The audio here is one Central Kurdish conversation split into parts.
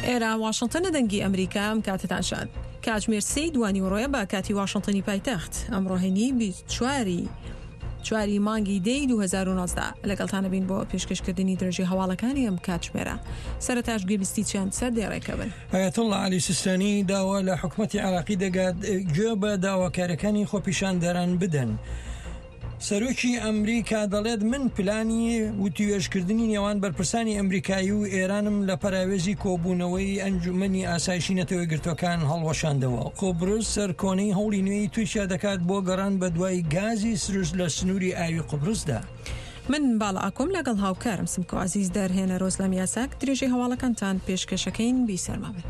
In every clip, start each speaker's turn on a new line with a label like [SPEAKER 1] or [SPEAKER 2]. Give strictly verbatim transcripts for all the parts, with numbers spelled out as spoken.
[SPEAKER 1] ئێرە واشنگتن دەنگی ئەمریکا ئەم کاتتان شاد کاتژمێر سێی دوانی ڕۆیە بە کاتی واشنگتنی پایتەخت ئەمڕۆهێنی بیست و چواری چواری مانگی دەی دوو هەزار و نۆزدە لەگەڵتانە بین بۆ پێشکەشکردنی درێژی هەواڵەکانی ئەم کاتژمێرە. سەرەتاش گوێبیستی چەند سەر دێڕێکە بن.
[SPEAKER 2] ئایەتوڵڵا عەلی سیستانی داوا لە حکومەتی عێراقی دەگات گوێ بە داواکارەکانی خۆپیشاندەران بدەن. سەرۆکی ئەمریکا دەڵێت من پلانی وتوێژکردنی نێوان بەرپرسانی ئەمریکایی و ئێرانم لە پەراوێزی کۆبوونەوەی ئەنجومەنی ئاسایشی نەتەوەی گرتوەکان هەڵوەشاندەوە. قۆبرس سەرکۆنەی هەوڵی نوێی تووشیا دەکات بۆ گەڕان بە دوای گازی سروش لە سنووری ئاوی قوبرسدا.
[SPEAKER 1] من باڵا ئاکۆم لەگەڵ هاوکارم سمکۆ عەزیز دەرهێنە ڕۆزلەم یاساک درێژەی هەواڵەکانتان پێشکەشەکەین بیسەرما بن.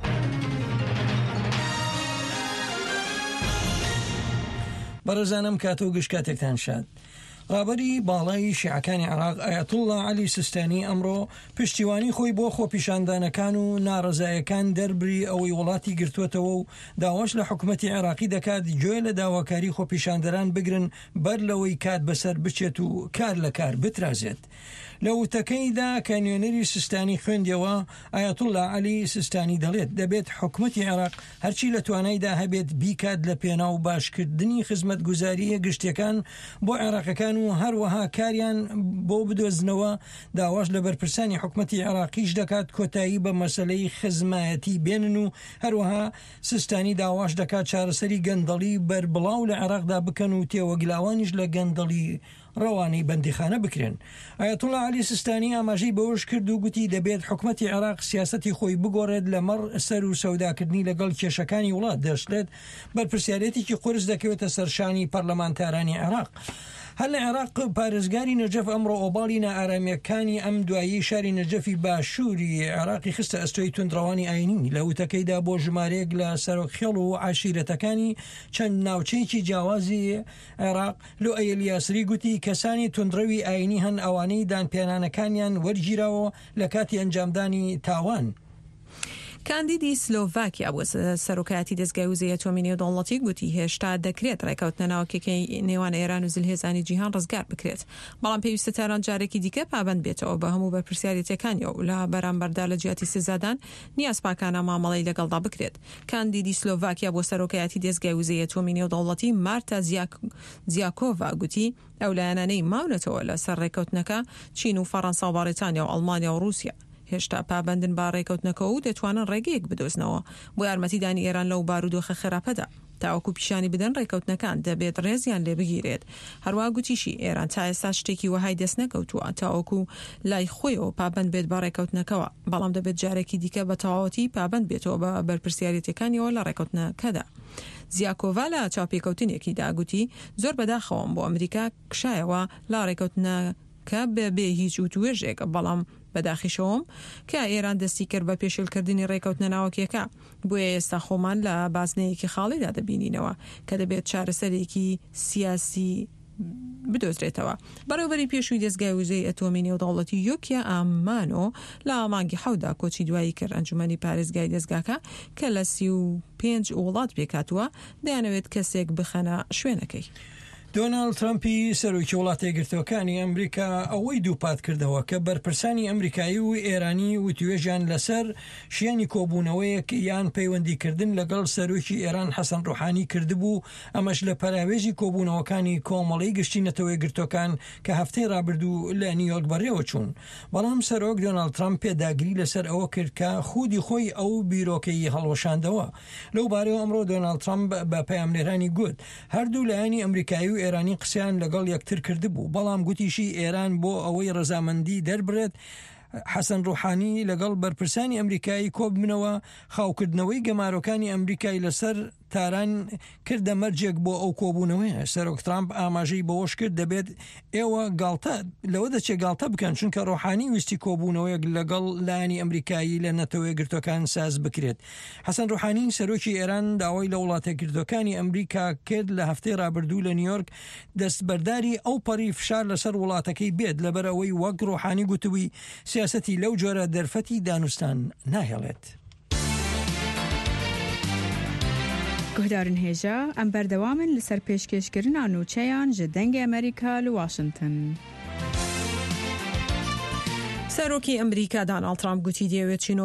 [SPEAKER 2] بەڕێزانم کاتۆ گشت کاتێکتان شاد. ڕابەری باڵای شیعەکانی عێراق ئایەتوڵڵا عەلی سیستانی ئەمڕۆ پشتیوانی خۆی بۆ خۆپیشاندانەکان و ناڕەزایەکان دەربری ئەوەی وڵاتی گرتوێتەوە و داواش لە حکومەتی عێراقی دەکات گوێ لە داواکاری خۆپیشاندەران بگرن بەر لەوەی کات بەسەر بچێت و کار لە کار بترازێت. لە وتەکەیدا کە نوێنەری سیستانی خوێندەوە ئایەتوڵڵا عەلی سیستانی دەڵێت دەبێت حکومەتی عێراق هەرچی لە توانایدا هەبێت بیکات لە پێنا و باشکردنی خزمەتگوزاریە گشتیەکان بۆ عێراقەکان و هەروەها کاریان بۆ بدۆزنەوە. داواش لە بەرپرسانی حکومەتی عێراقیش دەکات کۆتایی بە مەسەلەی خزمایەتی بێنن و هەروەها سیستانی داواش دەکات چارەسەری گەندەڵی بەربڵاو لە عێراقدا بکەن و تێوەگلاوانیش لە گەندەڵی ڕەوانی بەندیخانە بکرێن. ئایەتوڵڵا عەلی سیستانی ئاماژەی بەوەش کرد و گوتی دەبێت حکومەتی عێراق سیاسەتی خۆی بگۆڕێت لەمەڕ سەر و سەوداکردنی لەگەڵ کێشەکانی وڵات دەشتێت بەرپرسیارەتێکی قورس دەکەوێتە سەرشانی پەرلەمانتارانی عێراق. هەر لە عێراق پارێزگاری نەجەف ئەمڕۆ ئۆباڵی نائارامیەکانی ئەم دوایی شاری نەجەفی باشووری عێراقی خستە ئەستۆی توندڕەوانی ئاینی لە وتەکەیدا بۆ ژمارەیەک لە سەرۆکخێڵ و عاشیرەتەکانی چەند ناوچەیەکی جیاوازی عێراق لۆ ئەیلیاسری گوتی کەسانی توندڕەوی ئاینی هەن ئەوانەی دانپێنانەکانیان وەرگیراوە لە کاتی ئەنجامدانی تاوان.
[SPEAKER 1] کاندیدی سلۆڤاکیا بۆ سەرۆکایەتی دەستگای وزەی ئەتۆمی نێودەوڵەتی گوتی هێشتا دەکرێت ڕێکەوتنە ناوکێکەی نێوان ئێران و زلهێزانی جیهان ڕزگار بکرێت، بەڵام پێویستە تاران جارێکی دیکە پابەند بێتەوە بە هەموو بەرپرسیارەتەکانیەوە و لە بەرامبەردا لە جیاتی سزادان نیاز پاکانە مامەڵەی لەگەڵدا بکرێت. کاندیدی سلۆڤاکیا بۆ سەرۆکایەتی دەستگای وزەی ئەتۆمی نێودەوڵەتی مارتا زیاکۆڤا گوتی ئەو لایەنانەی ماونەتەوە لە سەر ڕێکەوتنەکە چین و فەڕەنسا و بەریتانیا و ئەڵمانیا و رووسیا هێشتا پابەندن با ڕێکەوتنەکەەوە و دەتوانن ڕێگەیەک بدۆزنەوە بۆ یارمەتیدانی ئێران لەو بارودۆخە خراپەدا تاوەکو پیشانی بدەن ڕێکەوتنەکان دەبێت ڕێزیان لێ بگیرێت. هەروە گوتیشی ئێران تا ئێستا شتێکی وەهای دەست نەکەوتووە تاوەکو لای خۆیەوە پابەند بێت بە ڕێکەوتنەکەەوە، بەڵام دەبێت جارێکی دیکە بە تەواوەتی پابەند بێتەوە بە بەرپرسیارەتەکانیەوە لە ڕێکەوتنەکەدا. زیاکۆڤا لە چاپێکەوتنێکیدا گوتی زۆر بەداخەوەم بۆ ئەمریکا کشایەوە لە ڕێکەوتنەکە بێ هیچ وتوێژێک، بەڵام بەداخیشەوەم کە ئێران دەستی کرد بە پێشێلکردنی ڕێکەوتنە ناوەکیەکە، بۆیە ئێستا خۆمان لە بازنەیەکی خاڵیدا دەبینینەوە کە دەبێت چارەسەرێکی سیاسی بدۆزرێتەوە. بەڕێوەبەری پێشووی دەستگای وزەی ئەتۆمی نێودەوڵەتی یۆکیا ئامانۆ لە مانگی حەودا کۆچی دوایی کرد ئەنجومەنی پارێزگای دەستگاکە کە لە سی و پێنج وڵات پێکاتووە دەیانەوێت کەسێک بخەنە شوێنەکەی.
[SPEAKER 2] دۆناڵد ترامپی سەرۆکی وڵاتە یەکگرتووەکانی ئەمریکا ئەوەی دووپات کردەوە کە بەرپرسانی ئەمریکایی و ئێرانی وتوێژیان لەسەر شیانی کۆبوونەوەیەک یان پەیوەندیکردن لەگەڵ سەرۆکی ئێران حەسەن ڕوحانی کردبوو، ئەمەش لە پەراوێژی کۆبوونەوەکانی کۆمەڵەی گشتی نەتەوەی گرتوەکان کە هەفتەی ڕابردوو لە نیویۆرک بەڕێوە چوون. بەڵام سەرۆک دۆناڵد ترامپ پێداگری لەسەر ئەوە کرد کە خودی خۆی ئەو بیرۆکەی هەڵوەشاندەوە. لەو بارەوە ئەمڕۆ دۆناڵد ترامپ بە پەیامنێرانی گوت هەردوو لایەنی ئەمریکایی و ئێرانی قسەیان لەگەڵ یەکتر کردبوو، بەڵام گوتیشی ئێران بۆ ئەوەی ڕەزامەندی دەربرێت حەسەن ڕوحانی لەگەڵ بەرپرسانی ئەمریکایی کۆبنەوە خاوکردنەوەی گەمارۆکانی ئەمریکای لەسەر تاران کردە مەرجێک بۆ ئەو کۆبوونەوەی. سەرۆک ترامپ ئاماژەی بەوەش کرد دەبێت ئێوە گاڵتە لەوە دەچێ گاڵتە بکەن چونکە ڕوحانی ویستی کۆبوونەوەیەک لەگەڵ لایەنی ئەمریکایی لە نەتەوەی گرتوەکان ساز بکرێت. حەسەن ڕوحانی سەرۆکی ئێران داوای لە وڵاتە گرتوەکانی ئەمریکا کرد لە هەفتەی ڕابردوو لە نیویۆرک دەستبەرداری ئەو پەڕی فشار لەسەر وڵاتەکەی بێت لەبەرەوەی وەک ڕوحانی گوتووی سیاسەتی لەو جۆرە دەرفەتی دانوستان ناهێڵێت.
[SPEAKER 3] گهدارن هێژە ئەم بەردەوامن لەسەر پێشکەشکردنا نوچەیان ji dengê ئەمریکا لە واشنگتن.
[SPEAKER 1] سەرۆکی ئەمریکا داناڵد ترامپ گوتی دەیەوێت چین